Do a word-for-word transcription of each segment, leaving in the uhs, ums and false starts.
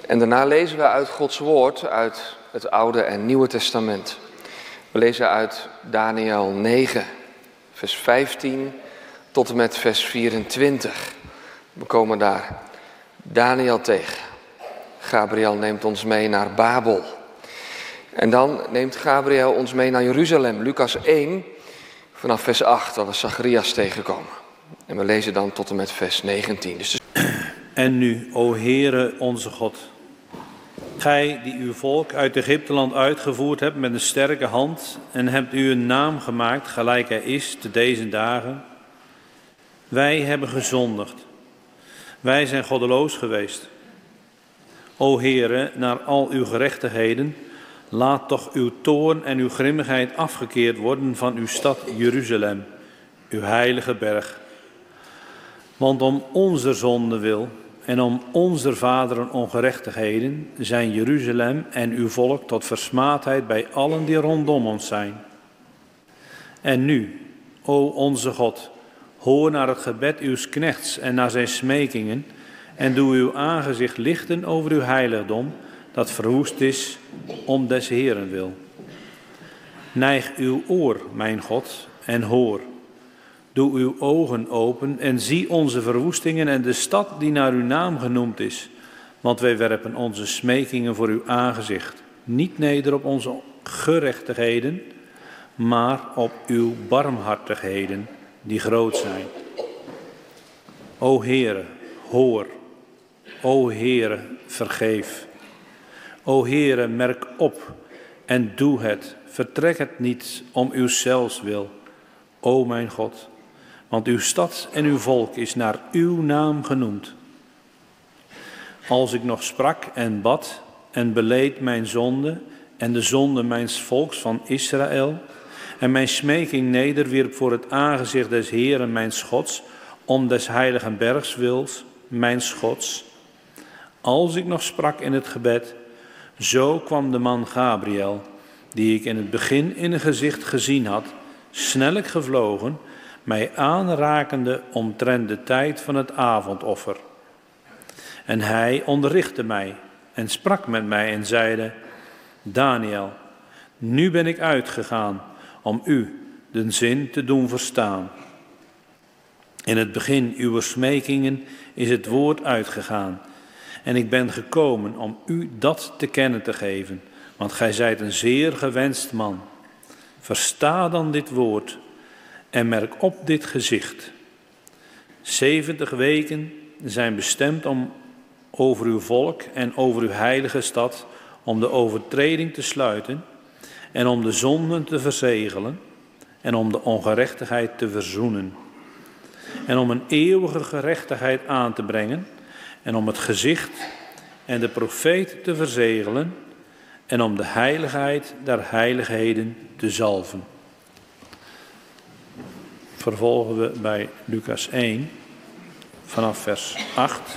En daarna lezen we uit Gods woord, uit het Oude en Nieuwe Testament. We lezen uit Daniël negen, vers vijftien tot en met vers vierentwintig. We komen daar Daniël tegen. Gabriel neemt ons mee naar Babel. En dan neemt Gabriel ons mee naar Jeruzalem, Lucas één, vanaf vers acht, waar we Zacharias tegenkomen. En we lezen dan tot en met vers negentien. Dus... En nu, o Heere onze God, gij die uw volk uit Egypteland uitgevoerd hebt met een sterke hand en hebt u een naam gemaakt gelijk hij is te deze dagen. Wij hebben gezondigd. Wij zijn goddeloos geweest. O Heere, naar al uw gerechtigheden, laat toch uw toorn en uw grimmigheid afgekeerd worden van uw stad Jeruzalem, uw heilige berg. Want om onze zonde wil en om onze vaderen ongerechtigheden zijn Jeruzalem en uw volk tot versmaadheid bij allen die rondom ons zijn. En nu, o onze God, hoor naar het gebed uws knechts en naar zijn smekingen en doe uw aangezicht lichten over uw heiligdom, dat verwoest is om des Heeren wil. Neig uw oor, mijn God, en hoor. Doe uw ogen open en zie onze verwoestingen en de stad die naar uw naam genoemd is. Want wij werpen onze smekingen voor uw aangezicht, niet neder op onze gerechtigheden, maar op uw barmhartigheden, die groot zijn. O Heere, hoor. O Heere, vergeef. O Heere, merk op en doe het. Vertrek het niet om uw zelfs wil, o mijn God. Want uw stad en uw volk is naar uw naam genoemd. Als ik nog sprak en bad en beleed mijn zonde en de zonde mijns volks van Israël en mijn smeking nederwierp voor het aangezicht des Heeren mijns Gods, om des heiligen bergs wils mijns Gods. Als ik nog sprak in het gebed, zo kwam de man Gabriel, die ik in het begin in een gezicht gezien had, snellijk gevlogen, mij aanrakende omtrent de tijd van het avondoffer. En hij onderrichtte mij en sprak met mij en zeide, Daniël, nu ben ik uitgegaan om u de zin te doen verstaan. In het begin uw smekingen is het woord uitgegaan. En ik ben gekomen om u dat te kennen te geven, want gij zijt een zeer gewenst man. Versta dan dit woord en merk op dit gezicht. Zeventig weken zijn bestemd om over uw volk en over uw heilige stad, om de overtreding te sluiten en om de zonden te verzegelen en om de ongerechtigheid te verzoenen. En om een eeuwige gerechtigheid aan te brengen en om het gezicht en de profeet te verzegelen en om de heiligheid der heiligheden te zalven. Vervolgen we bij Lucas één vanaf vers acht.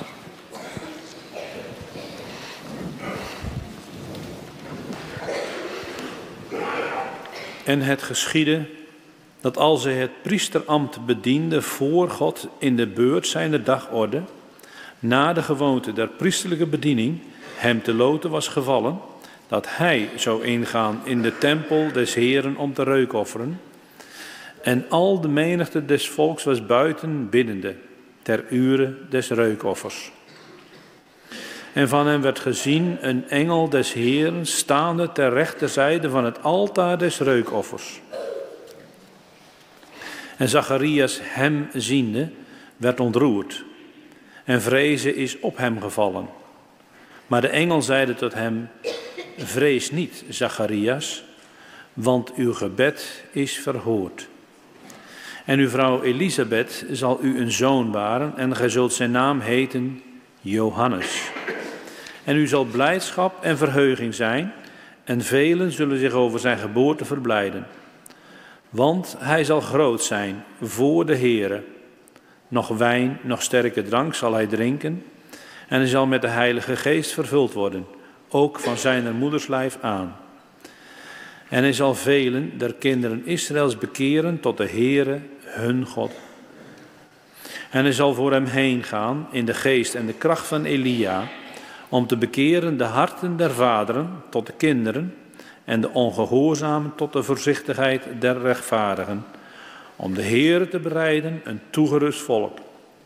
En het geschiedde dat als hij het priesterambt bediende voor God in de beurt zijner dagorde, na de gewoonte der priesterlijke bediening hem te loten was gevallen, dat hij zou ingaan in de tempel des Heeren om te reukofferen. En al de menigte des volks was buiten biddende, ter ure des reukoffers. En van hem werd gezien een engel des Heeren staande ter rechterzijde van het altaar des reukoffers. En Zacharias hem ziende, werd ontroerd. En vreeze is op hem gevallen. Maar de engel zeide tot hem, vrees niet, Zacharias, want uw gebed is verhoord. En uw vrouw Elisabeth zal u een zoon baren en gij zult zijn naam heten Johannes. En u zal blijdschap en verheuging zijn en velen zullen zich over zijn geboorte verblijden. Want hij zal groot zijn voor de Heere. Nog wijn, nog sterke drank zal hij drinken en hij zal met de Heilige Geest vervuld worden, ook van zijner moeders lijf aan. En hij zal velen der kinderen Israëls bekeren tot de Heere, hun God. En hij zal voor hem heen gaan in de geest en de kracht van Elia, om te bekeren de harten der vaderen tot de kinderen en de ongehoorzamen tot de voorzichtigheid der rechtvaardigen, om de Heere te bereiden een toegerust volk.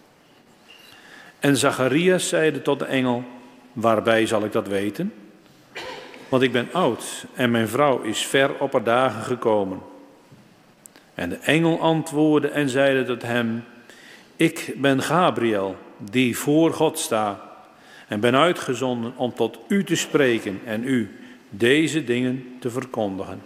En Zacharias zeide tot de engel, waarbij zal ik dat weten? Want ik ben oud en mijn vrouw is ver op haar dagen gekomen. En de engel antwoordde en zeide tot hem, ik ben Gabriel, die voor God sta, en ben uitgezonden om tot u te spreken en u deze dingen te verkondigen.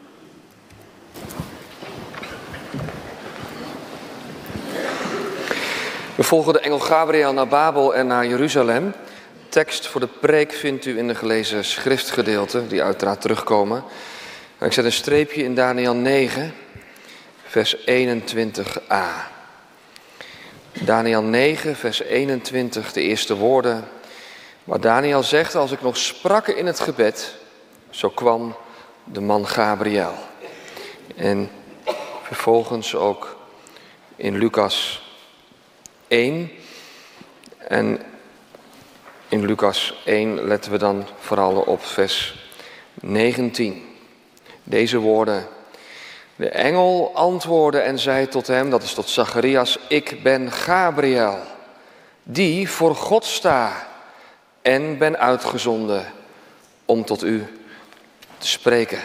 We volgen de engel Gabriel naar Babel en naar Jeruzalem. Tekst voor de preek vindt u in de gelezen schriftgedeelten, die uiteraard terugkomen. Ik zet een streepje in Daniël negen, vers eenentwintig a. Daniël negen, vers eenentwintig, de eerste woorden. Waar Daniël zegt, als ik nog sprak in het gebed, zo kwam de man Gabriel. En vervolgens ook in Lucas één. En in Lucas één letten we dan vooral op vers negentien. Deze woorden. De engel antwoordde en zei tot hem, dat is tot Zacharias, ik ben Gabriel, die voor God sta en ben uitgezonden om tot u te spreken.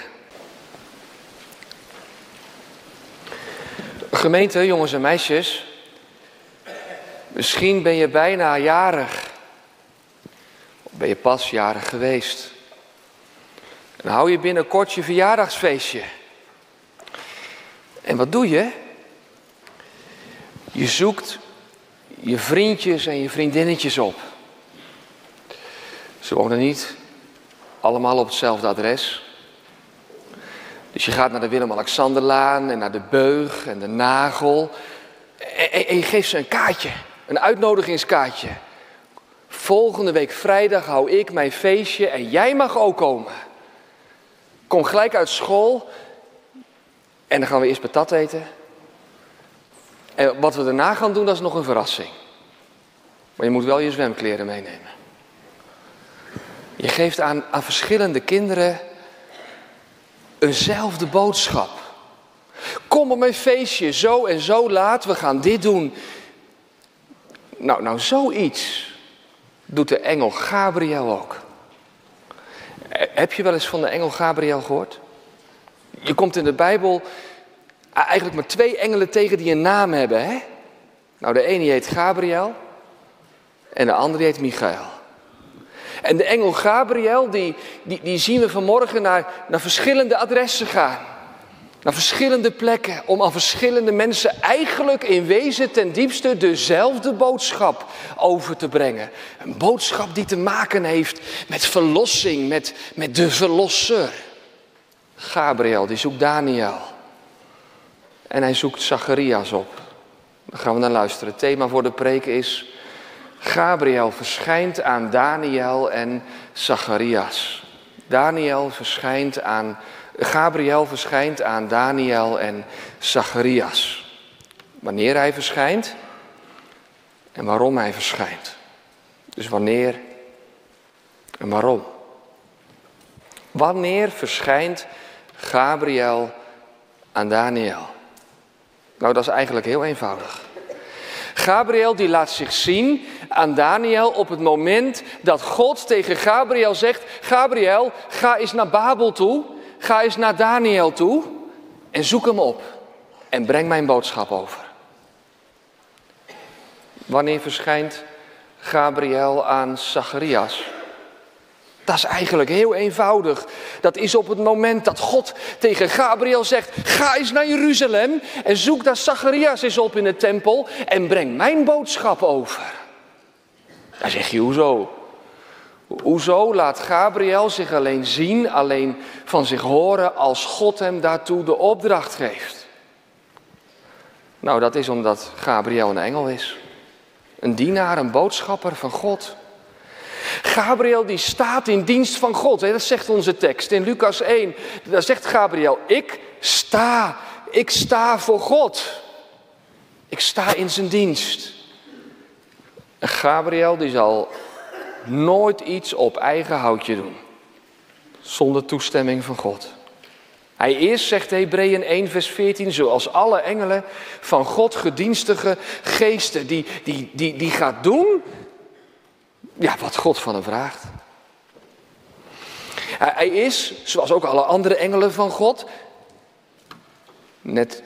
Gemeente, jongens en meisjes, misschien ben je bijna jarig. Of ben je pas jarig geweest. En hou je binnenkort je verjaardagsfeestje. En wat doe je? Je zoekt je vriendjes en je vriendinnetjes op. Ze wonen niet allemaal op hetzelfde adres. Dus je gaat naar de Willem-Alexanderlaan en naar de Beug en de Nagel. En, en, en je geeft ze een kaartje, een uitnodigingskaartje. Volgende week vrijdag hou ik mijn feestje en jij mag ook komen. Kom gelijk uit school en dan gaan we eerst patat eten. En wat we daarna gaan doen, dat is nog een verrassing. Maar je moet wel je zwemkleren meenemen. Je geeft aan, aan verschillende kinderen eenzelfde boodschap. Kom op mijn feestje, zo en zo laat, we gaan dit doen. Nou, nou zoiets doet de engel Gabriel ook. Heb je wel eens van de engel Gabriel gehoord? Je komt in de Bijbel eigenlijk maar twee engelen tegen die een naam hebben, hè? Nou, de ene heet Gabriel en de andere heet Michael. En de engel Gabriel, die, die, die zien we vanmorgen naar, naar verschillende adressen gaan. Naar verschillende plekken, om aan verschillende mensen eigenlijk in wezen ten diepste dezelfde boodschap over te brengen. Een boodschap die te maken heeft met verlossing, met, met de verlosser. Gabriel, die zoekt Daniel. En hij zoekt Zacharias op. Daar gaan we naar luisteren. Het thema voor de preek is: Gabriel verschijnt aan Daniel en Zacharias. Daniel verschijnt aan, Gabriel verschijnt aan Daniel en Zacharias. Wanneer hij verschijnt en waarom hij verschijnt. Dus wanneer en waarom. Wanneer verschijnt Gabriel aan Daniel? Nou, dat is eigenlijk heel eenvoudig. Gabriel die laat zich zien aan Daniel op het moment dat God tegen Gabriel zegt: Gabriel, ga eens naar Babel toe, ga eens naar Daniel toe en zoek hem op en breng mijn boodschap over. Wanneer verschijnt Gabriel aan Zacharias? Dat is eigenlijk heel eenvoudig. Dat is op het moment dat God tegen Gabriel zegt: ga eens naar Jeruzalem en zoek daar Zacharias eens op in de tempel en breng mijn boodschap over. Dan zeg je, hoezo? Hoezo laat Gabriel zich alleen zien, alleen van zich horen als God hem daartoe de opdracht geeft? Nou, dat is omdat Gabriel een engel is. Een dienaar, een boodschapper van God. Gabriel die staat in dienst van God. Hè? Dat zegt onze tekst in Lucas één. Daar zegt Gabriel: ik sta, ik sta voor God. Ik sta in zijn dienst. En Gabriel die zal nooit iets op eigen houtje doen. Zonder toestemming van God. Hij is, zegt Hebreeën één vers veertien, zoals alle engelen van God gedienstige geesten. Die, die, die, die gaat doen ja, wat God van hem vraagt. Hij is, zoals ook alle andere engelen van God, net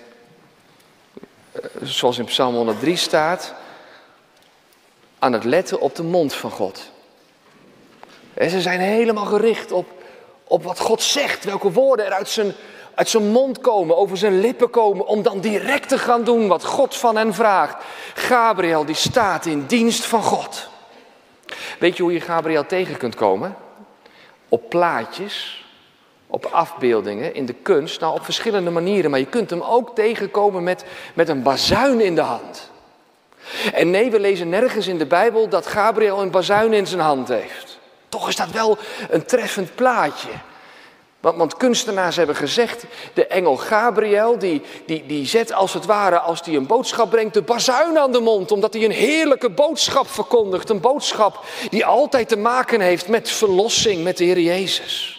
zoals in Psalm honderddrie staat, aan het letten op de mond van God. En ze zijn helemaal gericht op, op wat God zegt, welke woorden er uit zijn, uit zijn mond komen, over zijn lippen komen, om dan direct te gaan doen wat God van hen vraagt. Gabriel die staat in dienst van God. Weet je hoe je Gabriel tegen kunt komen? Op plaatjes, op afbeeldingen, in de kunst, nou op verschillende manieren. Maar je kunt hem ook tegenkomen met, met een bazuin in de hand. En nee, we lezen nergens in de Bijbel dat Gabriel een bazuin in zijn hand heeft. Toch is dat wel een treffend plaatje. Want, want kunstenaars hebben gezegd, de engel Gabriel, die, die, die zet als het ware, als hij een boodschap brengt, de bazuin aan de mond. Omdat hij een heerlijke boodschap verkondigt. Een boodschap die altijd te maken heeft met verlossing, met de Heer Jezus.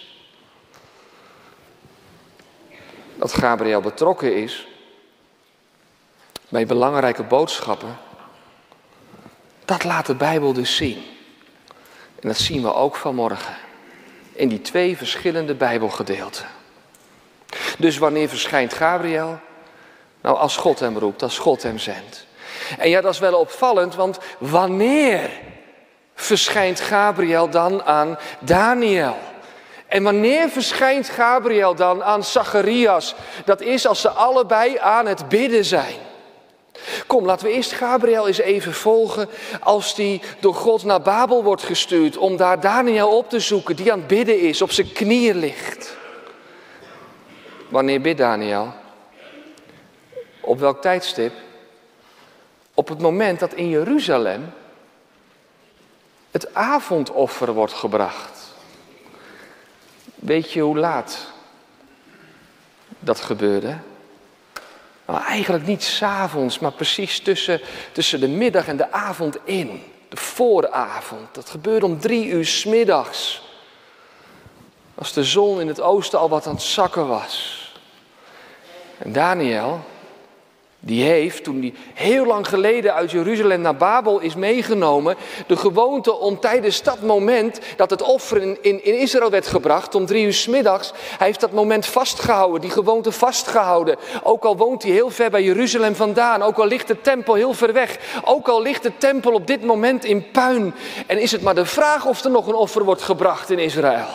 Dat Gabriel betrokken is bij belangrijke boodschappen, dat laat de Bijbel dus zien. En dat zien we ook vanmorgen. In die twee verschillende Bijbelgedeelten. Dus wanneer verschijnt Gabriel? Nou, als God hem roept, als God hem zendt. En ja, dat is wel opvallend, want wanneer verschijnt Gabriel dan aan Daniel? En wanneer verschijnt Gabriel dan aan Zacharias? Dat is als ze allebei aan het bidden zijn. Kom, laten we eerst Gabriel eens even volgen als die door God naar Babel wordt gestuurd om daar Daniel op te zoeken die aan het bidden is, op zijn knieën ligt. Wanneer bidt Daniel? Op welk tijdstip? Op het moment dat in Jeruzalem het avondoffer wordt gebracht. Weet je hoe laat dat gebeurde? Nou, eigenlijk niet 's avonds, maar precies tussen, tussen de middag en de avond in. De vooravond. Dat gebeurde om drie uur 's middags. Als de zon in het oosten al wat aan het zakken was. En Daniel, die heeft, toen hij heel lang geleden uit Jeruzalem naar Babel is meegenomen, de gewoonte om tijdens dat moment dat het offer in, in, in Israël werd gebracht, om drie uur 's middags, hij heeft dat moment vastgehouden, die gewoonte vastgehouden. Ook al woont hij heel ver bij Jeruzalem vandaan, ook al ligt de tempel heel ver weg, ook al ligt de tempel op dit moment in puin. En is het maar de vraag of er nog een offer wordt gebracht in Israël.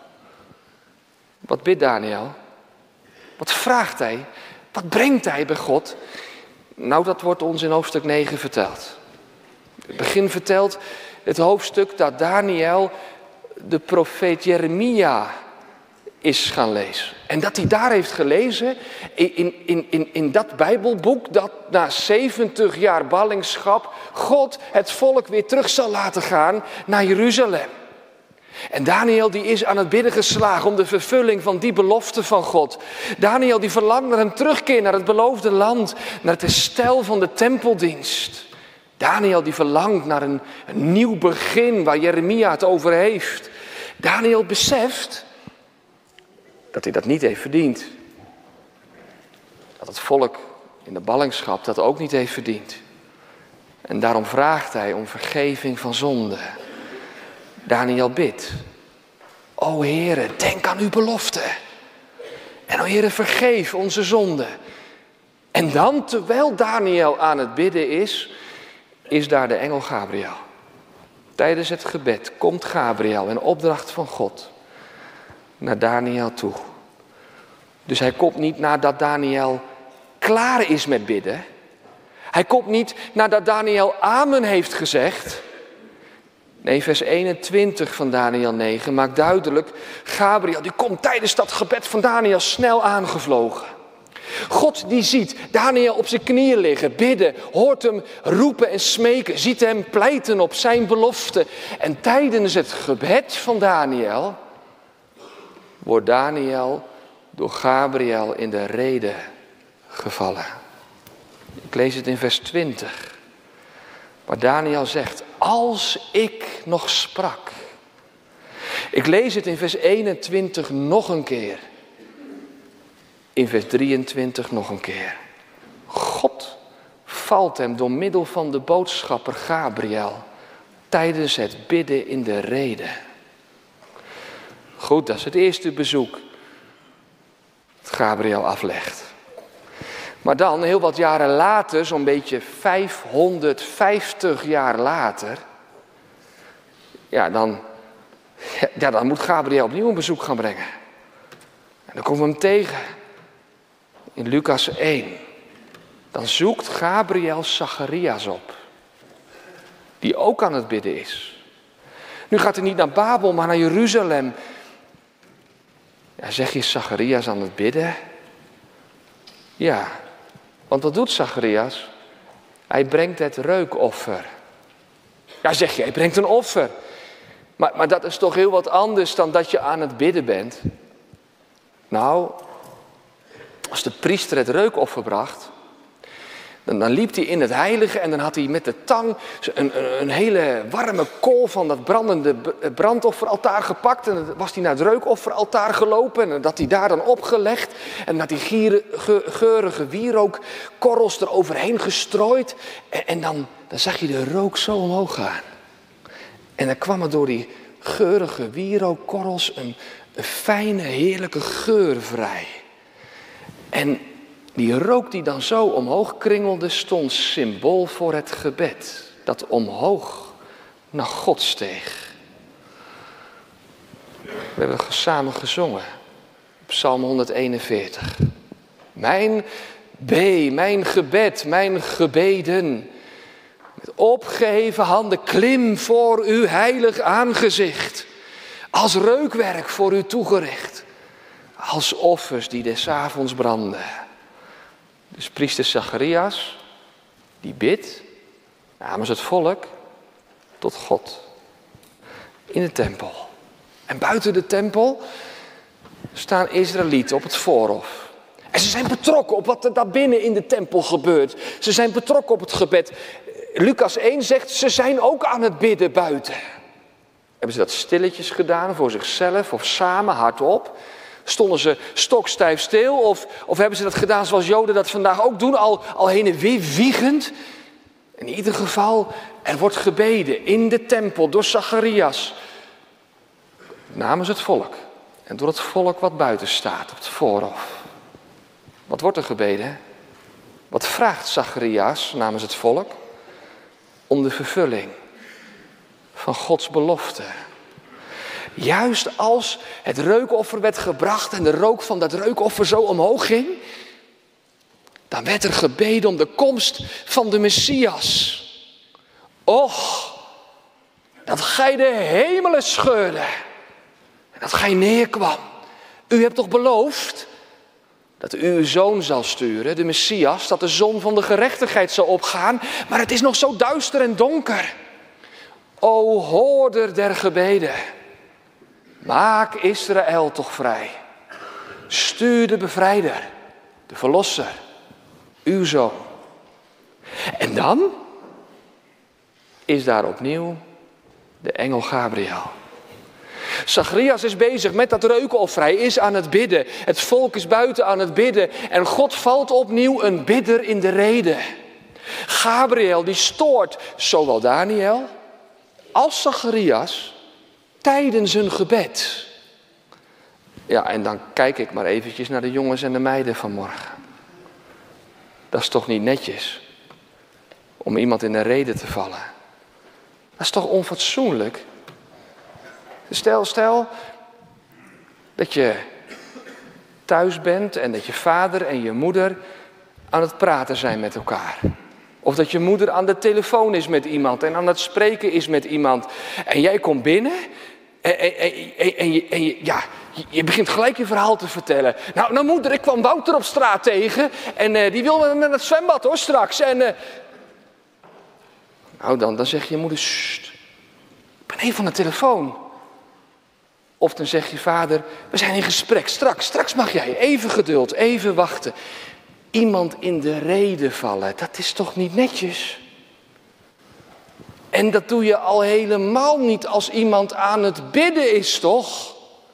Wat bidt Daniel? Wat vraagt hij? Wat brengt hij bij God? Nou, dat wordt ons in hoofdstuk negen verteld. Het begin vertelt het hoofdstuk dat Daniel de profeet Jeremia is gaan lezen. En dat hij daar heeft gelezen in, in, in, in dat Bijbelboek dat na zeventig jaar ballingschap God het volk weer terug zal laten gaan naar Jeruzalem. En Daniel die is aan het bidden geslagen om de vervulling van die belofte van God. Daniel die verlangt naar een terugkeer naar het beloofde land, naar het herstel van de tempeldienst. Daniel die verlangt naar een, een nieuw begin waar Jeremia het over heeft. Daniel beseft dat hij dat niet heeft verdiend. Dat het volk in de ballingschap dat ook niet heeft verdiend. En daarom vraagt hij om vergeving van zonde. Daniel bidt. O Heere, denk aan uw belofte. En o Heere, vergeef onze zonde. En dan, terwijl Daniel aan het bidden is, is daar de engel Gabriel. Tijdens het gebed komt Gabriel in opdracht van God naar Daniel toe. Dus hij komt niet nadat Daniel klaar is met bidden. Hij komt niet nadat Daniel amen heeft gezegd. Nee, vers eenentwintig van Daniel negen maakt duidelijk, Gabriel die komt tijdens dat gebed van Daniel snel aangevlogen. God die ziet Daniel op zijn knieën liggen, bidden, hoort hem roepen en smeken, ziet hem pleiten op zijn belofte. En tijdens het gebed van Daniel wordt Daniel door Gabriel in de rede gevallen. Ik lees het in vers twintig, waar Daniel zegt, als ik nog sprak. Ik lees het in vers eenentwintig nog een keer. In vers drieëntwintig nog een keer. God valt hem door middel van de boodschapper Gabriel tijdens het bidden in de rede. Goed, dat is het eerste bezoek dat Gabriel aflegt. Maar dan, heel wat jaren later, zo'n beetje vijfhonderdvijftig jaar later, ja, dan, ja, dan moet Gabriel opnieuw een bezoek gaan brengen. En dan komen we hem tegen in Lucas één. Dan zoekt Gabriel Zacharias op, die ook aan het bidden is. Nu gaat hij niet naar Babel, maar naar Jeruzalem. Ja, zeg je Zacharias aan het bidden? Ja, want wat doet Zacharias? Hij brengt het reukoffer. Ja, zeg je, hij brengt een offer. Maar, maar dat is toch heel wat anders dan dat je aan het bidden bent? Nou, als de priester het reukoffer bracht, dan, dan liep hij in het heilige en dan had hij met de tang een, een, een hele warme kool van dat brandende brandofferaltaar gepakt. En dan was hij naar het reukofferaltaar gelopen en dan had hij daar dan opgelegd. En dan had hij gieren, ge, geurige wierookkorrels eroverheen gestrooid. En, en dan, dan zag je de rook zo omhoog gaan. En dan kwam er door die geurige wierookkorrels een, een fijne, heerlijke geur vrij. En die rook die dan zo omhoog kringelde, stond symbool voor het gebed. Dat omhoog naar God steeg. We hebben samen gezongen. Psalm honderdeenenveertig. Mijn B, mijn gebed, mijn gebeden. Met opgeheven handen klim voor uw heilig aangezicht. Als reukwerk voor u toegericht. Als offers die des avonds branden. Dus priester Zacharias, die bidt namens het volk tot God. In de tempel. En buiten de tempel staan Israëlieten op het voorhof. En ze zijn betrokken op wat er daar binnen in de tempel gebeurt. Ze zijn betrokken op het gebed. Lucas één zegt, ze zijn ook aan het bidden buiten. Hebben ze dat stilletjes gedaan voor zichzelf of samen hardop? Stonden ze stokstijf stil of, of hebben ze dat gedaan zoals Joden dat vandaag ook doen, al, al heen en weer wiegend? In ieder geval, er wordt gebeden in de tempel door Zacharias. Namens het volk en door het volk wat buiten staat op het voorhof. Wat wordt er gebeden? Wat vraagt Zacharias namens het volk? Om de vervulling van Gods belofte. Juist als het reukoffer werd gebracht en de rook van dat reukoffer zo omhoog ging, dan werd er gebeden om de komst van de Messias. Och, dat gij de hemelen scheurde en dat gij neerkwam. U hebt toch beloofd dat u uw zoon zal sturen, de Messias, dat de zon van de gerechtigheid zal opgaan, maar het is nog zo duister en donker. O hoorder der gebeden. Maak Israël toch vrij. Stuur de bevrijder, de verlosser, uw zoon. En dan is daar opnieuw de engel Gabriel. Zacharias is bezig met dat reukoffer. Hij is aan het bidden. Het volk is buiten aan het bidden. En God valt opnieuw een bidder in de rede. Gabriel die stoort zowel Daniel als Zacharias tijdens hun gebed. Ja, en dan kijk ik maar eventjes naar de jongens en de meiden vanmorgen. Dat is toch niet netjes om iemand in de rede te vallen. Dat is toch onfatsoenlijk? Stel, stel dat je thuis bent en dat je vader en je moeder aan het praten zijn met elkaar. Of dat je moeder aan de telefoon is met iemand en aan het spreken is met iemand. En jij komt binnen en, en, en, en, je, en je, ja, je begint gelijk je verhaal te vertellen. Nou, nou moeder, ik kwam Wouter op straat tegen en uh, die wil met me naar het zwembad hoor straks. En, uh... Nou, dan, dan zeg je moeder, sst, ik ben even aan de telefoon. Of dan zeg je vader, we zijn in gesprek, straks, straks mag jij even geduld, even wachten. Iemand in de rede vallen, dat is toch niet netjes? En dat doe je al helemaal niet als iemand aan het bidden is, toch?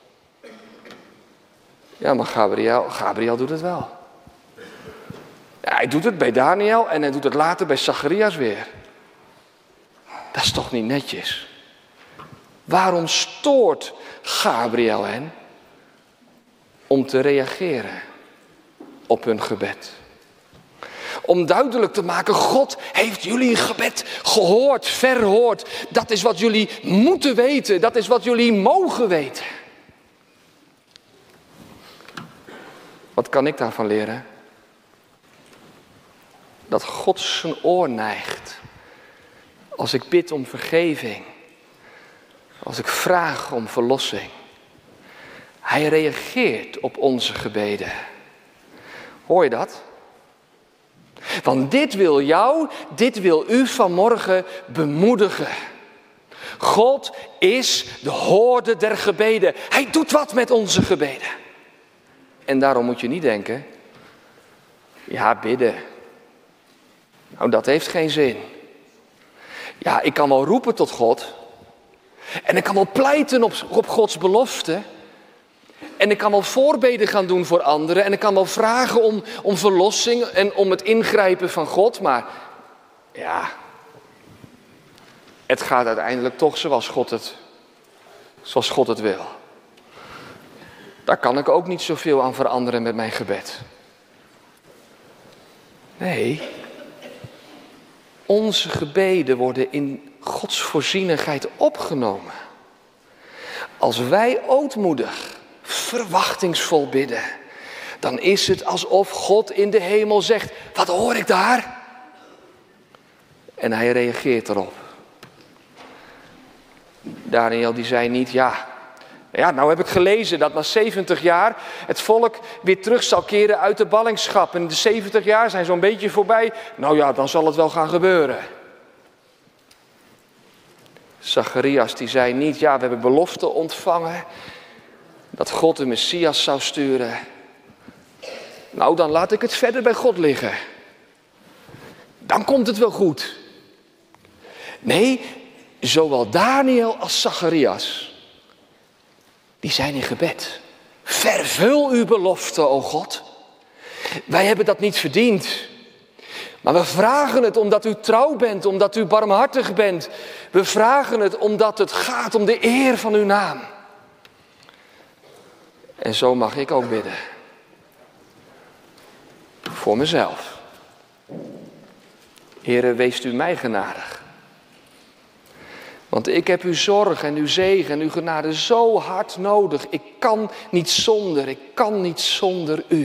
Ja, maar Gabriel, Gabriel doet het wel. Ja, hij doet het bij Daniel en hij doet het later bij Zacharias weer. Dat is toch niet netjes? Waarom stoort Gabriel hen om te reageren op hun gebed? Om duidelijk te maken, God heeft jullie gebed gehoord, verhoord. Dat is wat jullie moeten weten, dat is wat jullie mogen weten. Wat kan ik daarvan leren? Dat God zijn oor neigt als ik bid om vergeving, als ik vraag om verlossing. Hij reageert op onze gebeden. Hoor je dat? Want dit wil jou, dit wil u vanmorgen bemoedigen. God is de hoorder der gebeden. Hij doet wat met onze gebeden. En daarom moet je niet denken, ja, bidden. Nou, dat heeft geen zin. Ja, ik kan wel roepen tot God. En ik kan wel pleiten op, op Gods belofte. En ik kan wel voorbeden gaan doen voor anderen. En ik kan wel vragen om, om verlossing en om het ingrijpen van God. Maar ja, het gaat uiteindelijk toch zoals God het, zoals God het wil. Daar kan ik ook niet zoveel aan veranderen met mijn gebed. Nee, onze gebeden worden in Gods voorzienigheid opgenomen. Als wij ootmoedig, verwachtingsvol bidden, dan is het alsof God in de hemel zegt, wat hoor ik daar? En hij reageert erop. Daniel die zei niet, ja, ja, nou heb ik gelezen dat na zeventig jaar het volk weer terug zal keren uit de ballingschap. En de zeventig jaar zijn zo'n beetje voorbij. Nou ja, dan zal het wel gaan gebeuren. Zacharias die zei niet, ja, we hebben belofte ontvangen dat God de Messias zou sturen. Nou, dan laat ik het verder bij God liggen. Dan komt het wel goed. Nee, zowel Daniel als Zacharias, die zijn in gebed. Vervul uw belofte, o God. Wij hebben dat niet verdiend. Maar we vragen het omdat u trouw bent, omdat u barmhartig bent. We vragen het omdat het gaat om de eer van uw naam. En zo mag ik ook bidden. Voor mezelf. Heere, wees u mij genadig. Want ik heb uw zorg en uw zegen en uw genade zo hard nodig. Ik kan niet zonder, ik kan niet zonder u.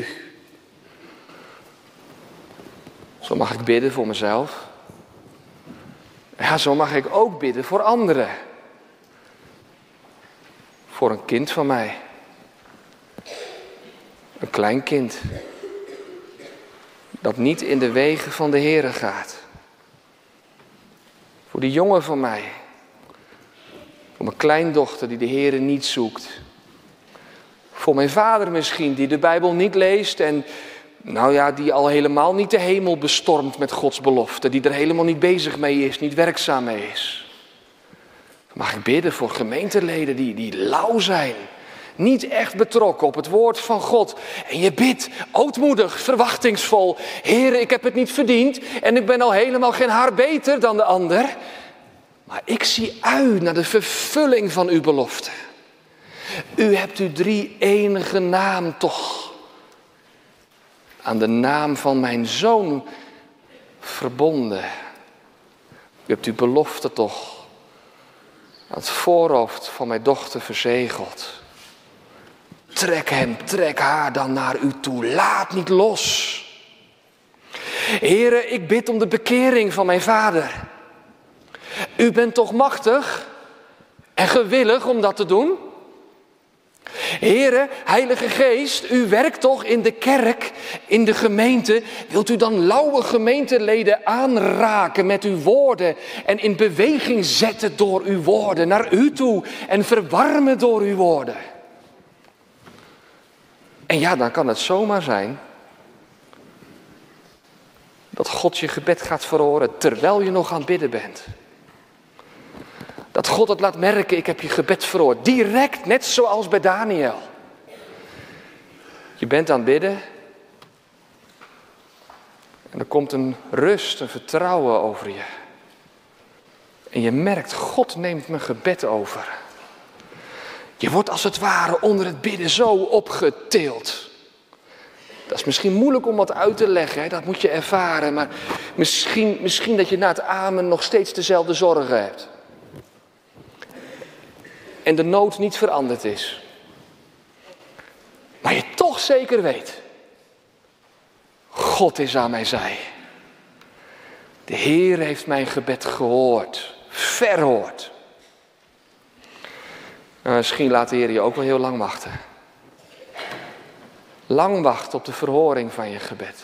Zo mag ik bidden voor mezelf. Ja, zo mag ik ook bidden voor anderen. Voor een kind van mij. Een klein kind. Dat niet in de wegen van de Heere gaat. Voor die jongen van mij. Voor mijn kleindochter die de Heere niet zoekt. Voor mijn vader misschien die de Bijbel niet leest en nou ja, die al helemaal niet de hemel bestormt met Gods belofte. Die er helemaal niet bezig mee is, niet werkzaam mee is. Mag ik bidden voor gemeenteleden die, die lauw zijn. Niet echt betrokken op het woord van God. En je bidt ootmoedig, verwachtingsvol. Heere, ik heb het niet verdiend en ik ben al helemaal geen haar beter dan de ander. Maar ik zie uit naar de vervulling van uw belofte. U hebt uw drie enige naam toch aan de naam van mijn zoon verbonden. U hebt uw belofte toch aan het voorhoofd van mijn dochter verzegeld. Trek hem, trek haar dan naar u toe. Laat niet los. Heere, ik bid om de bekering van mijn vader. U bent toch machtig en gewillig om dat te doen? Heere, Heilige Geest, u werkt toch in de kerk, in de gemeente. Wilt u dan lauwe gemeenteleden aanraken met uw woorden en in beweging zetten door uw woorden naar u toe en verwarmen door uw woorden? En ja, dan kan het zomaar zijn dat God je gebed gaat verhoren terwijl je nog aan het bidden bent. Dat God het laat merken, ik heb je gebed verhoord. Direct, net zoals bij Daniel. Je bent aan het bidden. En er komt een rust, een vertrouwen over je. En je merkt, God neemt mijn gebed over. Je wordt als het ware onder het bidden zo opgetild. Dat is misschien moeilijk om wat uit te leggen, hè? Dat moet je ervaren. Maar misschien, misschien dat je na het amen nog steeds dezelfde zorgen hebt. En de nood niet veranderd is. Maar je toch zeker weet. God is aan mijn zij. De Heer heeft mijn gebed gehoord. Verhoord. Nou, misschien laat de Heer je ook wel heel lang wachten. Lang wachten op de verhoring van je gebed.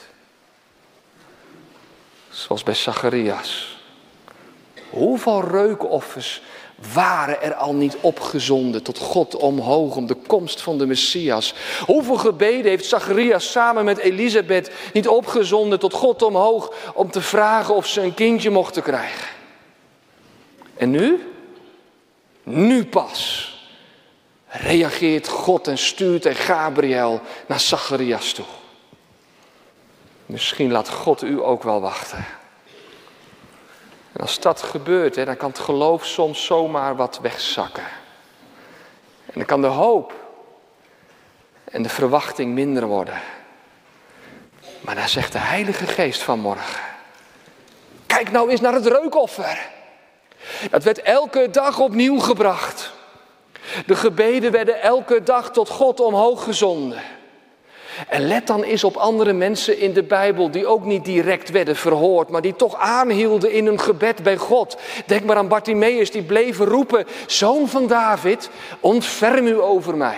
Zoals bij Zacharias. Hoeveel reukoffers waren er al niet opgezonden tot God omhoog om de komst van de Messias? Hoeveel gebeden heeft Zacharias samen met Elisabeth niet opgezonden tot God omhoog om te vragen of ze een kindje mochten krijgen? En nu? Nu pas reageert God en stuurt hij Gabriel naar Zacharias toe. Misschien laat God u ook wel wachten. En als dat gebeurt, hè, dan kan het geloof soms zomaar wat wegzakken. En dan kan de hoop en de verwachting minder worden. Maar dan zegt de Heilige Geest vanmorgen: kijk nou eens naar het reukoffer. Dat werd elke dag opnieuw gebracht. De gebeden werden elke dag tot God omhoog gezonden. En let dan eens op andere mensen in de Bijbel die ook niet direct werden verhoord, maar die toch aanhielden in hun gebed bij God. Denk maar aan Bartimaeus, die bleven roepen: Zoon van David, ontferm u over mij.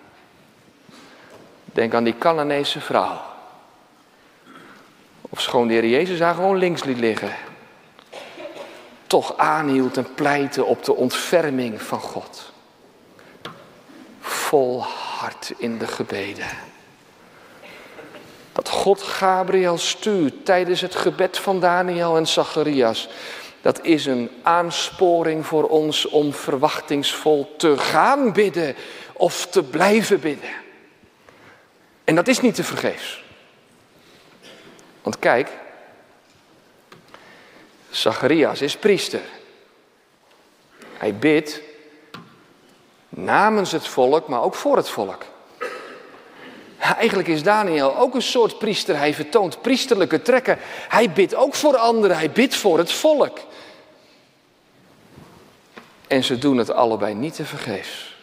Denk aan die Canaanese vrouw. Of schoon de Heer Jezus haar gewoon links liet liggen. Toch aanhield en pleitte op de ontferming van God. Vol hart in de gebeden. Dat God Gabriel stuurt tijdens het gebed van Daniel en Zacharias. Dat is een aansporing voor ons om verwachtingsvol te gaan bidden of te blijven bidden. En dat is niet te vergeefs. Want kijk, Zacharias is priester. Hij bidt namens het volk, maar ook voor het volk. Eigenlijk is Daniel ook een soort priester. Hij vertoont priesterlijke trekken. Hij bidt ook voor anderen. Hij bidt voor het volk. En ze doen het allebei niet te vergeefs.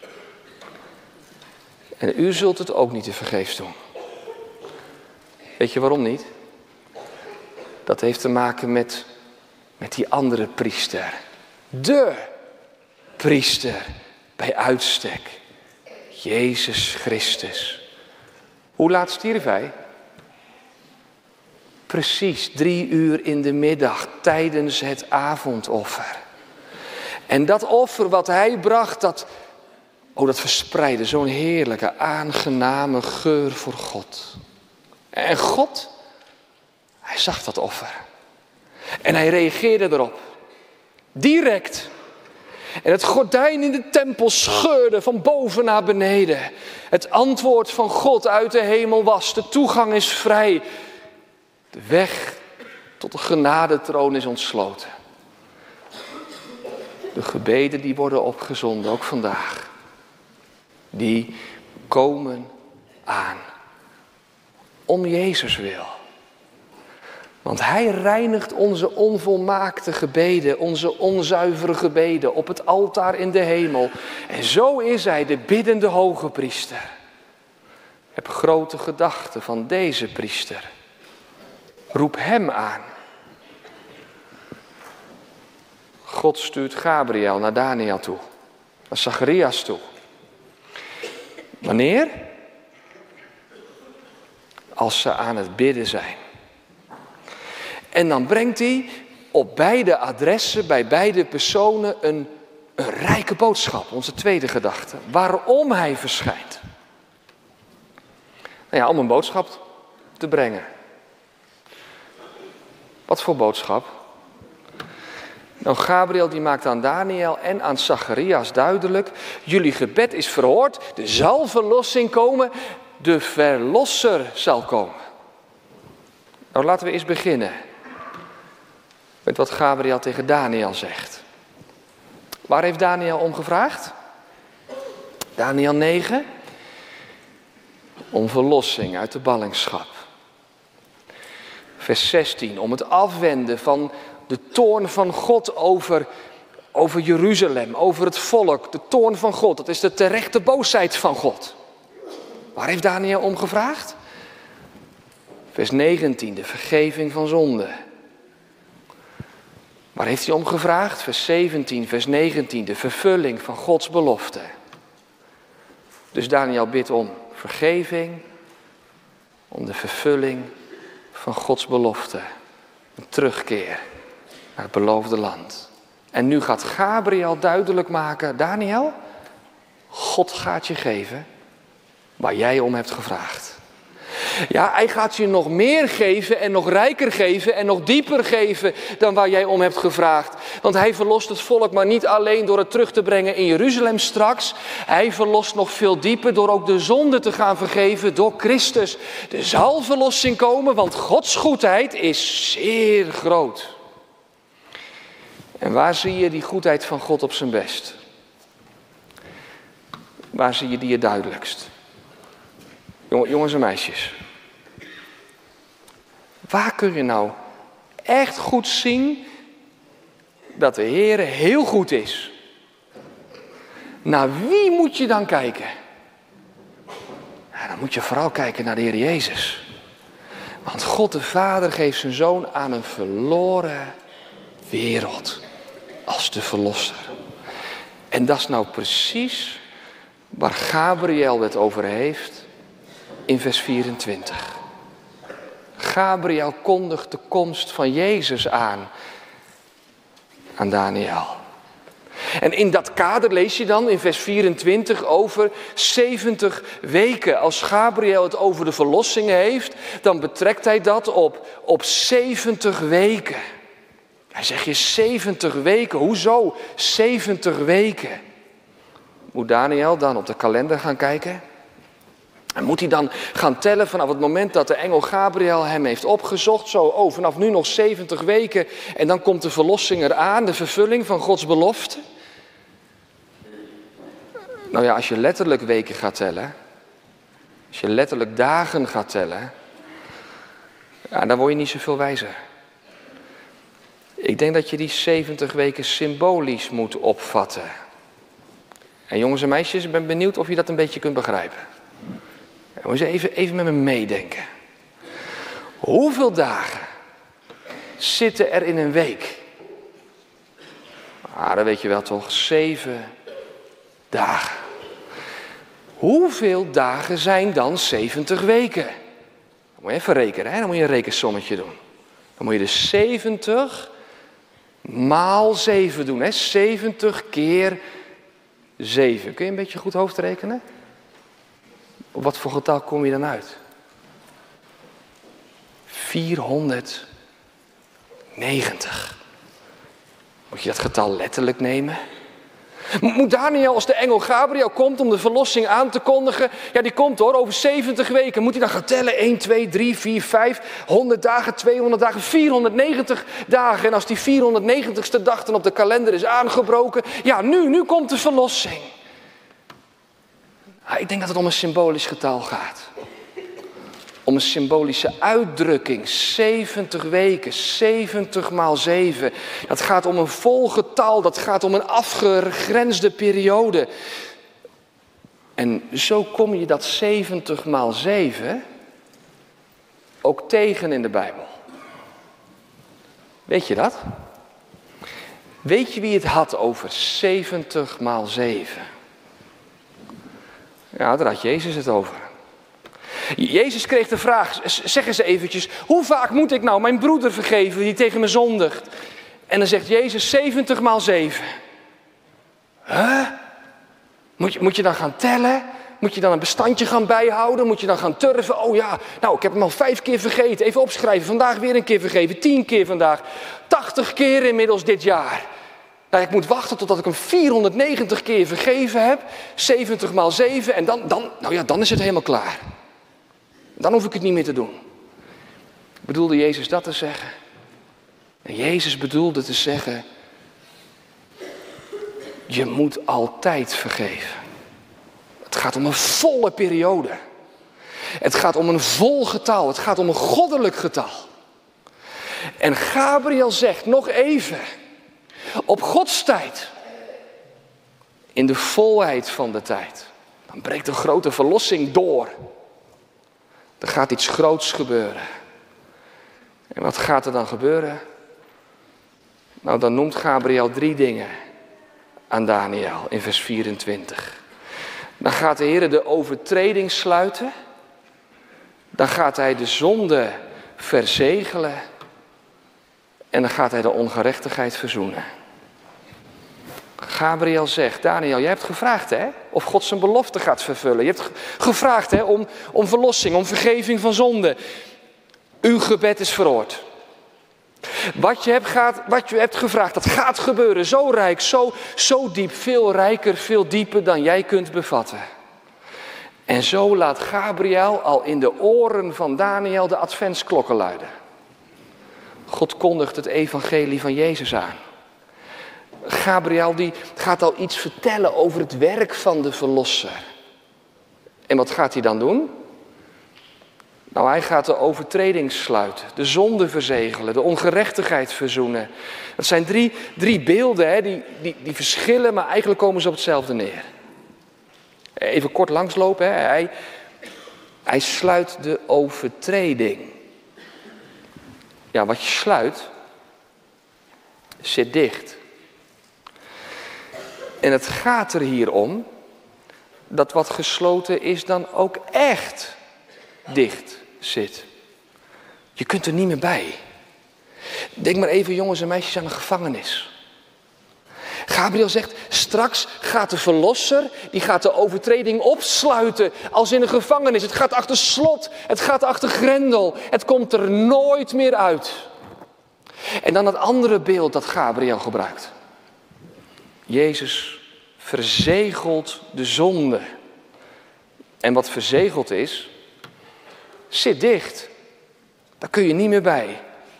En u zult het ook niet te vergeefs doen. Weet je waarom niet? Dat heeft te maken met, met die andere priester. De priester bij uitstek. Jezus Christus. Hoe laat stierf hij? Precies drie uur in de middag tijdens het avondoffer. En dat offer wat hij bracht, dat, oh, dat verspreidde zo'n heerlijke, aangename geur voor God. En God, hij zag dat offer. En hij reageerde erop. Direct. En het gordijn in de tempel scheurde van boven naar beneden. Het antwoord van God uit de hemel was: de toegang is vrij. De weg tot de genadetroon is ontsloten. De gebeden die worden opgezonden, ook vandaag. Die komen aan. Om Jezus wil. Want hij reinigt onze onvolmaakte gebeden, onze onzuivere gebeden op het altaar in de hemel. En zo is hij de biddende hoge priester. Ik heb grote gedachten van deze priester. Roep hem aan. God stuurt Gabriel naar Daniel toe. Naar Zacharias toe. Wanneer? Als ze aan het bidden zijn. En dan brengt hij op beide adressen, bij beide personen, een, een rijke boodschap. Onze tweede gedachte. Waarom hij verschijnt. Nou ja, om een boodschap te brengen. Wat voor boodschap? Nou, Gabriel die maakt aan Daniel en aan Zacharias duidelijk: jullie gebed is verhoord, er zal verlossing komen, de verlosser zal komen. Nou, laten we eens beginnen met wat Gabriel tegen Daniel zegt. Waar heeft Daniel om gevraagd? Daniel negen. Om verlossing uit de ballingschap. Vers zestien. Om het afwenden van de toorn van God over, over Jeruzalem, over het volk. De toorn van God, dat is de terechte boosheid van God. Waar heeft Daniel om gevraagd? Vers negentien. De vergeving van zonde. Waar heeft hij om gevraagd? Vers zeventien, vers negentien. De vervulling van Gods belofte. Dus Daniel bidt om vergeving, om de vervulling van Gods belofte. Een terugkeer naar het beloofde land. En nu gaat Gabriel duidelijk maken: Daniel, God gaat je geven waar jij om hebt gevraagd. Ja, hij gaat je nog meer geven en nog rijker geven en nog dieper geven dan waar jij om hebt gevraagd. Want hij verlost het volk maar niet alleen door het terug te brengen in Jeruzalem straks. Hij verlost nog veel dieper door ook de zonde te gaan vergeven door Christus. Er zal verlossing komen, want Gods goedheid is zeer groot. En waar zie je die goedheid van God op zijn best? Waar zie je die het duidelijkst? Jongens en meisjes. Waar kun je nou echt goed zien dat de Heer heel goed is? Naar wie moet je dan kijken? Nou, dan moet je vooral kijken naar de Heer Jezus. Want God de Vader geeft zijn Zoon aan een verloren wereld als de verlosser. En dat is nou precies waar Gabriel het over heeft in vers vierentwintig. Gabriel kondigt de komst van Jezus aan, aan Daniel. En in dat kader lees je dan in vers vierentwintig over zeventig weken. Als Gabriel het over de verlossingen heeft, dan betrekt hij dat op, op zeventig weken. Hij zegt je zeventig weken, hoezo zeventig weken? Moet Daniel dan op de kalender gaan kijken? En moet hij dan gaan tellen vanaf het moment dat de engel Gabriel hem heeft opgezocht? Zo, oh, vanaf nu nog zeventig weken en dan komt de verlossing eraan, de vervulling van Gods belofte. Nou ja, als je letterlijk weken gaat tellen, als je letterlijk dagen gaat tellen, ja, dan word je niet zoveel wijzer. Ik denk dat je die zeventig weken symbolisch moet opvatten. En jongens en meisjes, ik ben benieuwd of je dat een beetje kunt begrijpen. Moet je even, even met me meedenken. Hoeveel dagen zitten er in een week? Ah, dat weet je wel toch, zeven dagen. Hoeveel dagen zijn dan zeventig weken? Dan moet je even rekenen, hè? Dan moet je een rekensommetje doen. Dan moet je dus zeventig maal zeven doen, hè? zeventig keer zeven. Kun je een beetje goed hoofd rekenen? Op wat voor getal kom je dan uit? vierhonderdnegentig. Moet je dat getal letterlijk nemen? Moet Daniel, als de engel Gabriel komt om de verlossing aan te kondigen, ja die komt hoor, over zeventig weken, moet hij dan gaan tellen? één, twee, drie, vier, vijf, honderd dagen, tweehonderd dagen, vierhonderdnegentig dagen. En als die vierhonderdnegentigste dag dan op de kalender is aangebroken, ja nu, nu komt de verlossing. Ik denk dat het om een symbolisch getal gaat. Om een symbolische uitdrukking. zeventig weken, zeventig maal zeven. Dat gaat om een vol getal, dat gaat om een afgegrensde periode. En zo kom je dat zeventig maal zeven ook tegen in de Bijbel. Weet je dat? Weet je wie het had over zeventig maal zeven? Ja, daar had Jezus het over. Jezus kreeg de vraag, zeg eens eventjes, hoe vaak moet ik nou mijn broeder vergeven die tegen me zondigt? En dan zegt Jezus zeventig maal zeven. Huh? Moet je, moet je dan gaan tellen? Moet je dan een bestandje gaan bijhouden? Moet je dan gaan turven? Oh ja, nou ik heb hem al vijf keer vergeten. Even opschrijven, vandaag weer een keer vergeven. Tien keer vandaag. Tachtig keer inmiddels dit jaar. Nou, ik moet wachten totdat ik hem vierhonderdnegentig keer vergeven heb, zeventig maal zeven, en dan, dan, nou ja, dan is het helemaal klaar. Dan hoef ik het niet meer te doen. Bedoelde Jezus dat te zeggen? En Jezus bedoelde te zeggen, je moet altijd vergeven. Het gaat om een volle periode. Het gaat om een vol getal. Het gaat om een goddelijk getal. En Gabriel zegt nog even, op Gods tijd, in de volheid van de tijd, dan breekt een grote verlossing door. Er gaat iets groots gebeuren. En wat gaat er dan gebeuren? Nou, dan noemt Gabriel drie dingen aan Daniel in vers vierentwintig. Dan gaat de Heer de overtreding sluiten. Dan gaat hij de zonde verzegelen. En dan gaat hij de ongerechtigheid verzoenen. Gabriel zegt, Daniel, jij hebt gevraagd hè, of God zijn belofte gaat vervullen. Je hebt gevraagd hè, om, om verlossing, om vergeving van zonde. Uw gebed is verhoord. Wat je, hebt gaat, wat je hebt gevraagd, dat gaat gebeuren. Zo rijk, zo, zo diep, veel rijker, veel dieper dan jij kunt bevatten. En zo laat Gabriel al in de oren van Daniel de adventsklokken luiden. God kondigt het evangelie van Jezus aan. Gabriel die gaat al iets vertellen over het werk van de verlosser. En wat gaat hij dan doen? Nou, hij gaat de overtreding sluiten, de zonde verzegelen, de ongerechtigheid verzoenen. Dat zijn drie, drie beelden hè, die, die, die verschillen, maar eigenlijk komen ze op hetzelfde neer. Even kort langslopen, hè. Hij, hij sluit de overtreding. Ja, wat je sluit, zit dicht. En het gaat er hier om dat wat gesloten is dan ook echt dicht zit. Je kunt er niet meer bij. Denk maar even, jongens en meisjes, aan een gevangenis. Gabriel zegt, straks gaat de verlosser, die gaat de overtreding opsluiten als in een gevangenis. Het gaat achter slot, het gaat achter grendel, het komt er nooit meer uit. En dan het andere beeld dat Gabriel gebruikt. Jezus verzegelt de zonde. En wat verzegeld is, zit dicht. Daar kun je niet meer bij.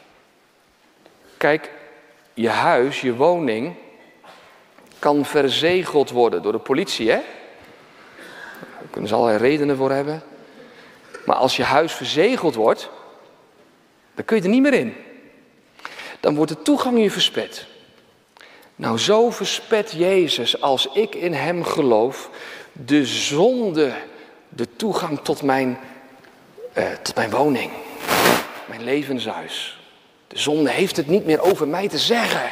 Kijk, je huis, je woning kan verzegeld worden door de politie, hè? Daar kunnen ze allerlei redenen voor hebben. Maar als je huis verzegeld wordt, dan kun je er niet meer in. Dan wordt de toegang je versperd. Nou, zo verspet Jezus, als ik in hem geloof, de zonde, de toegang tot mijn, uh, tot mijn woning, mijn levenshuis. De zonde heeft het niet meer over mij te zeggen.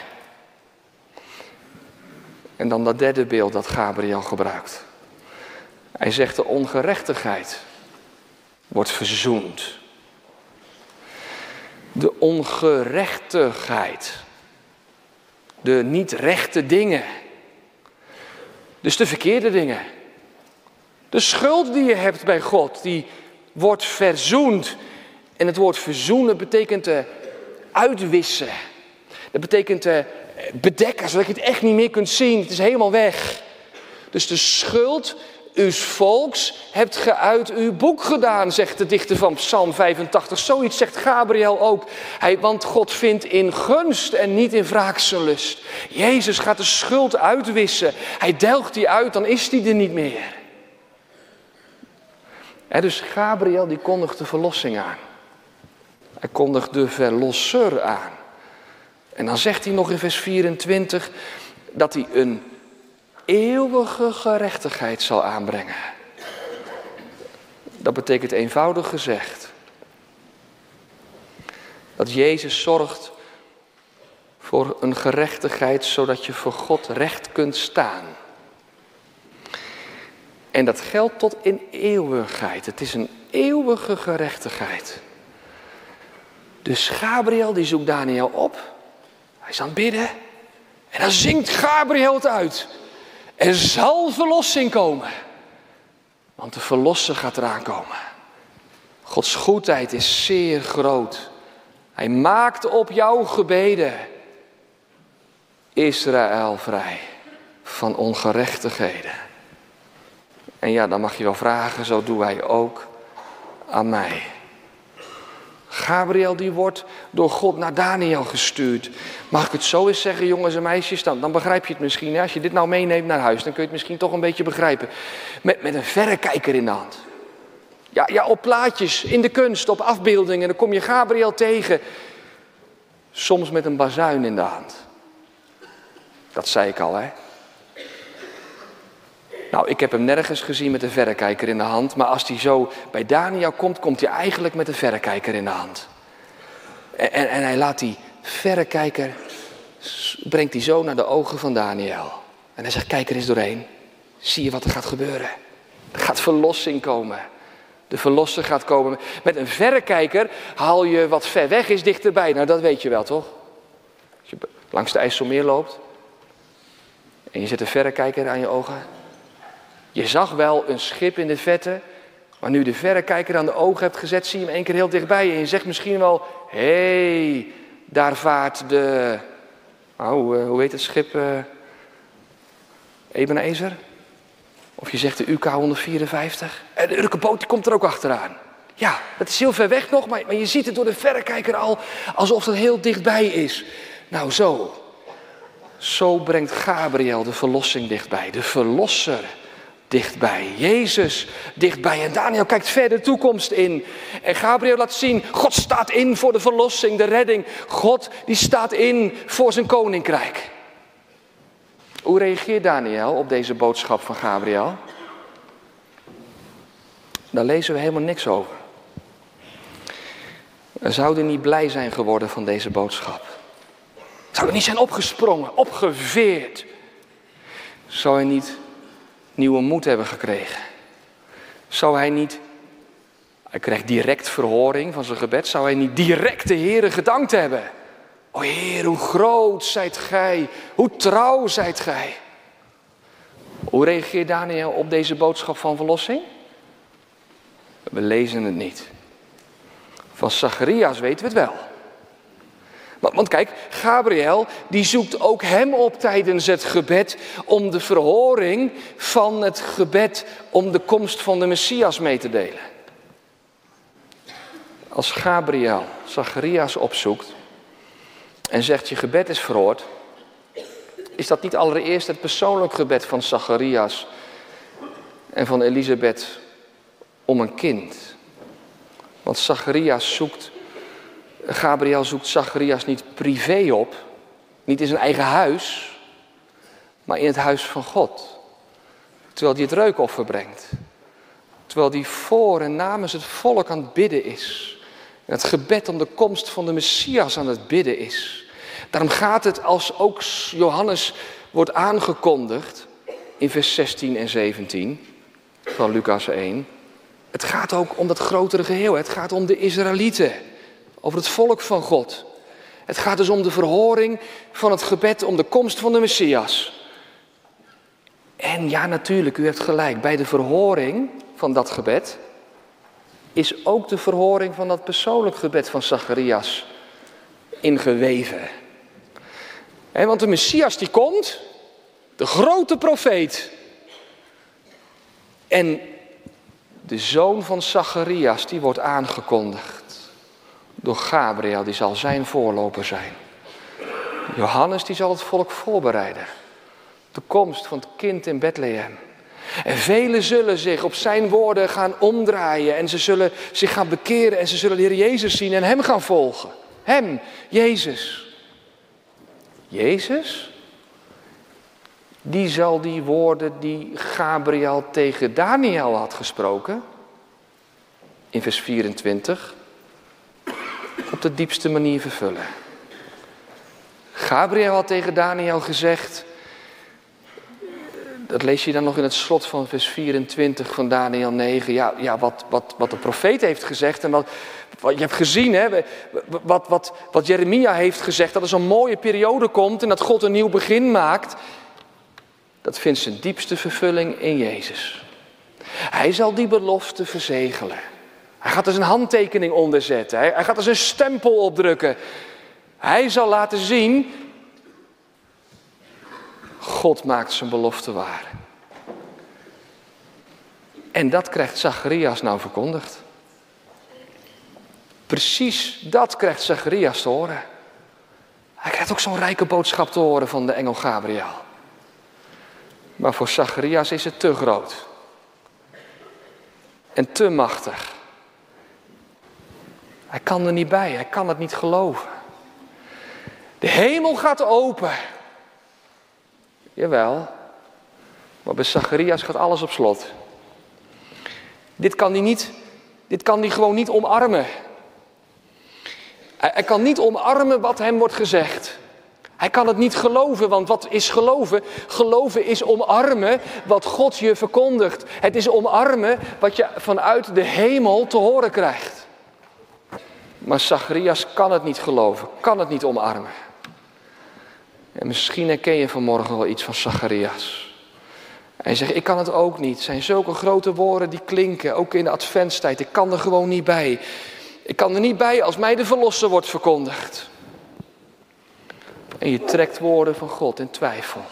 En dan dat derde beeld dat Gabriel gebruikt. Hij zegt de ongerechtigheid wordt verzoend. De ongerechtigheid. De niet rechte dingen. Dus de verkeerde dingen. De schuld die je hebt bij God, die wordt verzoend. En het woord verzoenen betekent uh, uitwissen. Dat betekent uh, bedekken, zodat je het echt niet meer kunt zien. Het is helemaal weg. Dus de schuld uws volks hebt ge uit uw boek gedaan, zegt de dichter van Psalm vijfentachtig. Zoiets zegt Gabriel ook. Hij, want God vindt in gunst en niet in wraakselust. Jezus gaat de schuld uitwissen. Hij delgt die uit, dan is die er niet meer. En dus Gabriel die kondigt de verlossing aan. Hij kondigt de verlosser aan. En dan zegt hij nog in vers vierentwintig dat hij een eeuwige gerechtigheid zal aanbrengen. Dat betekent eenvoudig gezegd dat Jezus zorgt voor een gerechtigheid zodat je voor God recht kunt staan. En dat geldt tot in eeuwigheid. Het is een eeuwige gerechtigheid. Dus Gabriel die zoekt Daniel op. Hij is aan het bidden. En dan zingt Gabriel het uit. Er zal verlossing komen. Want de verlosser gaat eraan komen. Gods goedheid is zeer groot. Hij maakt op jouw gebeden. Israël vrij van ongerechtigheden. En ja, dan mag je wel vragen, zo doen wij ook aan mij. Gabriel die wordt door God naar Daniel gestuurd. Mag ik het zo eens zeggen, jongens en meisjes? Dan, dan begrijp je het misschien. Hè? Als je dit nou meeneemt naar huis, dan kun je het misschien toch een beetje begrijpen. Met, met een verrekijker in de hand. Ja, ja, op plaatjes, in de kunst, op afbeeldingen. Dan kom je Gabriel tegen. Soms met een bazuin in de hand. Dat zei ik al, hè. Nou, ik heb hem nergens gezien met een verrekijker in de hand. Maar als hij zo bij Daniel komt, komt hij eigenlijk met een verrekijker in de hand. En, en, en hij laat die verrekijker, brengt hij zo naar de ogen van Daniel. En hij zegt, kijk er eens doorheen. Zie je wat er gaat gebeuren? Er gaat verlossing komen. De verlosser gaat komen. Met een verrekijker haal je wat ver weg is dichterbij. Nou, dat weet je wel, toch? Als je langs de IJsselmeer loopt en je zet een verrekijker aan je ogen. Je zag wel een schip in de vette, maar nu de verrekijker aan de ogen hebt gezet, zie je hem één keer heel dichtbij. En je zegt misschien wel, hé, hey, daar vaart de, oh, uh, hoe heet het schip? Uh, Ebenezer? Of je zegt de U K honderdvierenvijftig. En de Urkenboot die komt er ook achteraan. Ja, dat is heel ver weg nog, maar, maar je ziet het door de verrekijker al alsof het heel dichtbij is. Nou zo, zo brengt Gabriel de verlossing dichtbij, de verlosser dichtbij, Jezus dichtbij. En Daniel kijkt verder de toekomst in. En Gabriel laat zien, God staat in voor de verlossing, de redding. God die staat in voor zijn koninkrijk. Hoe reageert Daniel op deze boodschap van Gabriel? Daar lezen we helemaal niks over. We zouden niet blij zijn geworden van deze boodschap. Zou hij niet zijn opgesprongen, opgeveerd? Zou hij niet nieuwe moed hebben gekregen? Zou hij niet, hij krijgt direct verhoring van zijn gebed, zou hij niet direct de Heere gedankt hebben? O Heer, hoe groot zijt gij, hoe trouw zijt gij. Hoe reageert Daniel op deze boodschap van verlossing? We lezen het niet. Van Zacharias weten we het wel. Want kijk, Gabriel die zoekt ook hem op tijdens het gebed om de verhoring van het gebed om de komst van de Messias mee te delen. Als Gabriel Zacharias opzoekt en zegt je gebed is verhoord, is dat niet allereerst het persoonlijk gebed van Zacharias en van Elisabeth om een kind. Want Zacharias zoekt, Gabriel zoekt Zacharias niet privé op, niet in zijn eigen huis, maar in het huis van God. Terwijl hij het reukoffer brengt. Terwijl hij voor en namens het volk aan het bidden is. En het gebed om de komst van de Messias aan het bidden is. Daarom gaat het, als ook Johannes wordt aangekondigd in vers zestien en zeventien van Lucas één. Het gaat ook om dat grotere geheel. Het gaat om de Israëlieten. Over het volk van God. Het gaat dus om de verhoring van het gebed om de komst van de Messias. En ja, natuurlijk, u hebt gelijk. Bij de verhoring van dat gebed is ook de verhoring van dat persoonlijk gebed van Zacharias ingeweven. He, want de Messias die komt, de grote profeet. En de zoon van Zacharias die wordt aangekondigd door Gabriel, die zal zijn voorloper zijn. Johannes die zal het volk voorbereiden. De komst van het kind in Bethlehem. En velen zullen zich op zijn woorden gaan omdraaien. En ze zullen zich gaan bekeren en ze zullen de Heer Jezus zien en hem gaan volgen. Hem, Jezus. Jezus, die zal die woorden die Gabriel tegen Daniel had gesproken, in vers vierentwintig, op de diepste manier vervullen. Gabriel had tegen Daniel gezegd, dat lees je dan nog in het slot van vers vierentwintig van Daniel negen. Ja, ja wat, wat, wat de profeet heeft gezegd en wat, wat je hebt gezien, hè, wat, wat, wat Jeremia heeft gezegd, dat er zo'n mooie periode komt en dat God een nieuw begin maakt. Dat vindt zijn diepste vervulling in Jezus. Hij zal die belofte verzegelen. Hij gaat er zijn handtekening onder zetten. Hij gaat er zijn stempel op drukken. Hij zal laten zien God maakt zijn belofte waar. En dat krijgt Zacharias nou verkondigd. Precies dat krijgt Zacharias te horen. Hij krijgt ook zo'n rijke boodschap te horen van de engel Gabriel. Maar voor Zacharias is het te groot. En te machtig. Hij kan er niet bij, hij kan het niet geloven. De hemel gaat open. Jawel. Maar bij Zacharias gaat alles op slot. Dit kan hij niet, dit kan hij gewoon niet omarmen. Hij, hij kan niet omarmen wat hem wordt gezegd. Hij kan het niet geloven, want wat is geloven? Geloven is omarmen wat God je verkondigt. Het is omarmen wat je vanuit de hemel te horen krijgt. Maar Zacharias kan het niet geloven, kan het niet omarmen. En misschien herken je vanmorgen wel iets van Zacharias. Hij zegt, ik kan het ook niet. Het zijn zulke grote woorden die klinken, ook in de adventstijd. Ik kan er gewoon niet bij. Ik kan er niet bij als mij de verlosser wordt verkondigd. En je trekt woorden van God in twijfel.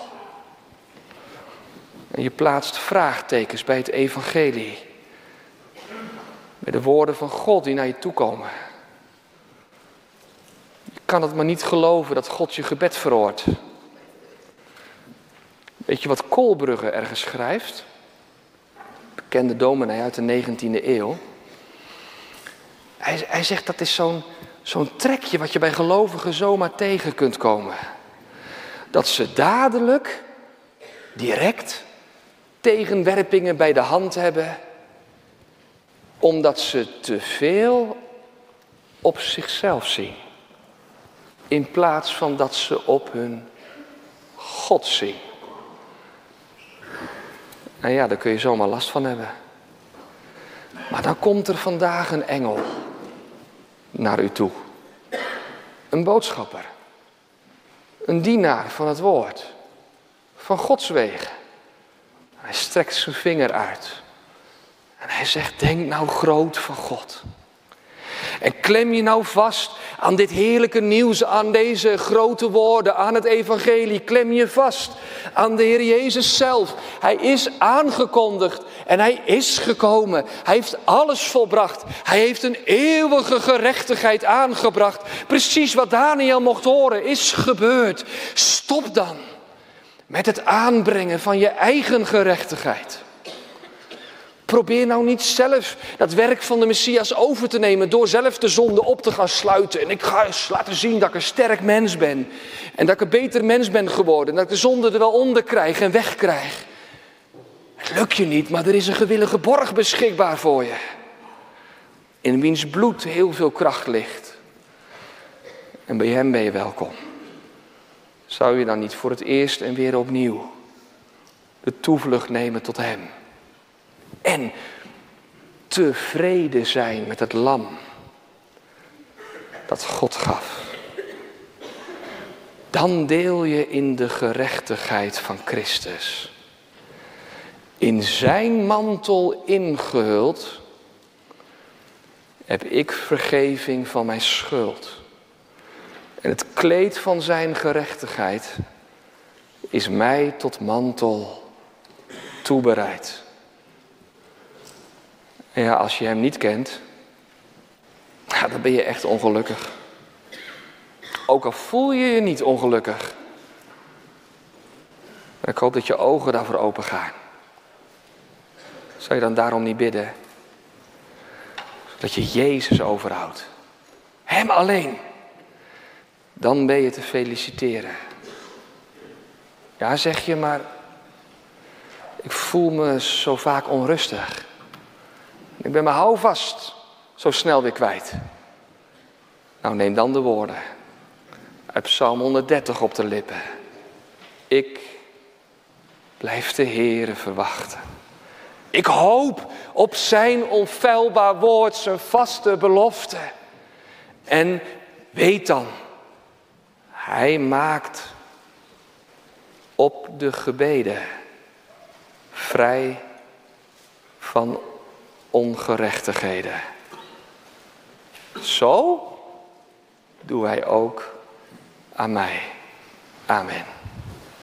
En je plaatst vraagtekens bij het evangelie. Bij de woorden van God die naar je toe komen. Je kan het maar niet geloven dat God je gebed verhoort. Weet je wat Koolbrugge ergens schrijft? Bekende dominee uit de negentiende eeuw. Hij, hij zegt dat is zo'n, zo'n trekje wat je bij gelovigen zomaar tegen kunt komen. Dat ze dadelijk, direct, tegenwerpingen bij de hand hebben. Omdat ze te veel op zichzelf zien. In plaats van dat ze op hun God zien. En ja, daar kun je zomaar last van hebben. Maar dan komt er vandaag een engel naar u toe. Een boodschapper. Een dienaar van het woord. Van Gods wegen. Hij strekt zijn vinger uit. En hij zegt, denk nou groot van God. En klem je nou vast aan dit heerlijke nieuws, aan deze grote woorden, aan het evangelie. Klem je vast aan de Heer Jezus zelf. Hij is aangekondigd en hij is gekomen. Hij heeft alles volbracht. Hij heeft een eeuwige gerechtigheid aangebracht. Precies wat Daniel mocht horen is gebeurd. Stop dan met het aanbrengen van je eigen gerechtigheid. Probeer nou niet zelf dat werk van de Messias over te nemen door zelf de zonde op te gaan sluiten. En ik ga eens laten zien dat ik een sterk mens ben. En dat ik een beter mens ben geworden. En dat ik de zonde er wel onder krijg en wegkrijg. Het lukt je niet, maar er is een gewillige borg beschikbaar voor je. In wiens bloed heel veel kracht ligt. En bij hem ben je welkom. Zou je dan niet voor het eerst en weer opnieuw de toevlucht nemen tot hem? En tevreden zijn met het lam dat God gaf. Dan deel je in de gerechtigheid van Christus. In zijn mantel ingehuld heb ik vergeving van mijn schuld. En het kleed van zijn gerechtigheid is mij tot mantel toebereid. En ja, als je hem niet kent, ja, dan ben je echt ongelukkig. Ook al voel je je niet ongelukkig. Maar ik hoop dat je ogen daarvoor open gaan. Zou je dan daarom niet bidden? Zodat je Jezus overhoudt. Hem alleen. Dan ben je te feliciteren. Ja, zeg je, maar ik voel me zo vaak onrustig. Ik ben mijn houvast zo snel weer kwijt. Nou, neem dan de woorden uit Psalm honderddertig op de lippen. Ik blijf de Heere verwachten. Ik hoop op zijn onfeilbaar woord, zijn vaste belofte. En weet dan, hij maakt op de gebeden vrij van ongerechtigheden. Zo doe hij ook aan mij. Amen.